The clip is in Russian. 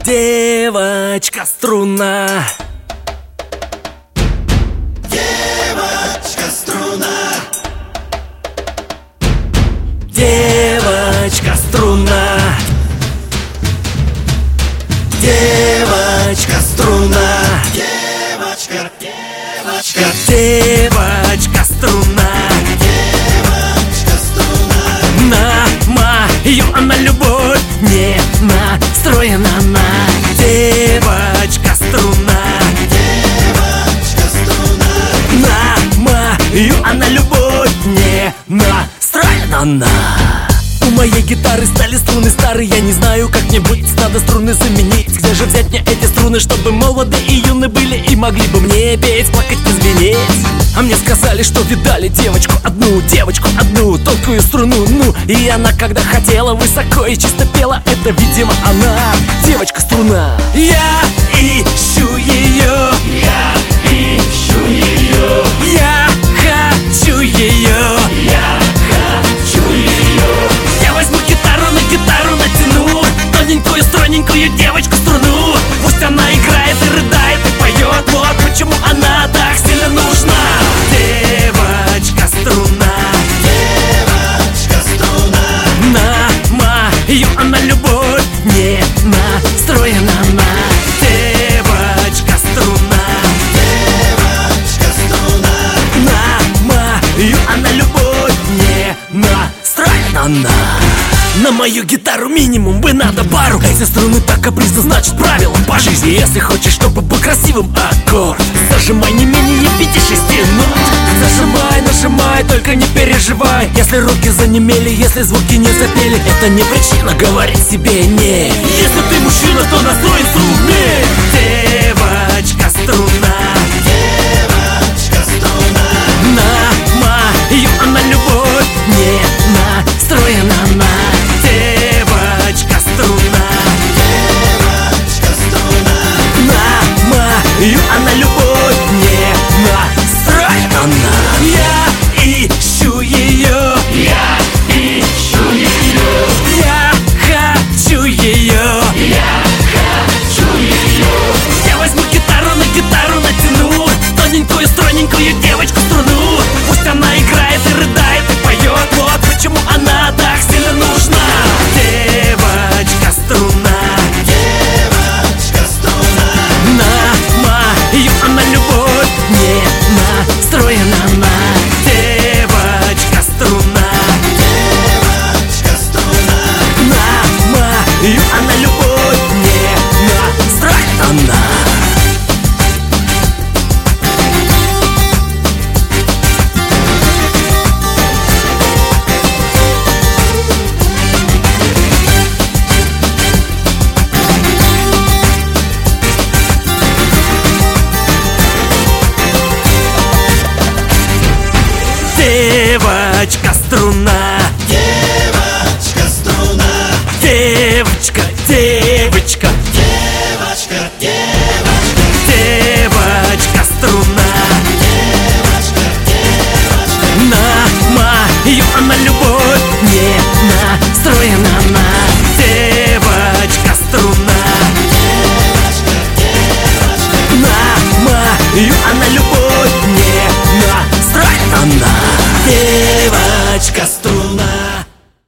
Девочка струна. Девочка струна. Девочка струна. Девочка струна. Девочка, девочка, Девочка струна. девочка струна. На мою она любовь не настроена на. Девочка струна. Девочка струна. На мою она любовь не настроена на. У моей гитары стали струны старые. Я не знаю, как мне быть, надо струны заменить. Где же взять мне эти струны, чтобы молоды и юны были и могли бы мне петь, плакать и звенеть? А мне сказали, что видали девочку одну, тонкую струну. Ну, и она, когда хотела, высоко и чисто пела. Это, видимо, она, девочка струна. Я ищу ее, я ищу ее, я хочу ее, я хочу ее. Я возьму гитару, на гитару натяну тоненькую, стройненькую девочку струну. Пусть она играет и рыдает и поет. Вот почему она так сильно нужна. Девочка струна. Девочка струна. На мою она любовь не настроена на. Девочка струна. Девочка струна. На мою она любовь не настроена на мою гитару минимум бы надо пару. Эти струны так капризно, значит правилом по жизни. Если хочешь, чтобы был красивым аккорд, зажимай не менее 5-6 нот. Зажимай, нажимай, только не переживай. Если руки занемели, если звуки не запели, это не причина говорить себе не. Если ты мужчина, то настроен сумей. Девочка струна. Девочка струна. На мою она любовь не настроена на. Девочка струна. Девочка струна. На мою она любовь не настроена на. Я ищу ее, я ищу ее, я хочу ее, я хочу ее. Я возьму гитару, на гитару натяну тоненькую, стройненькую девочку струну. Пусть она играет и рыдает и поет. Вот почему она так сильно нужна. Девочка струна. Девочка струна. На мою она любовь не настроена на. Девочка струна. Девочка струна. На мою она любовь не настроена на. Девочка струна. Девочка струна. Девочка, девочка, Девочка, девочка, девочка струна. девочка, девочка. На мою она любовь не настроена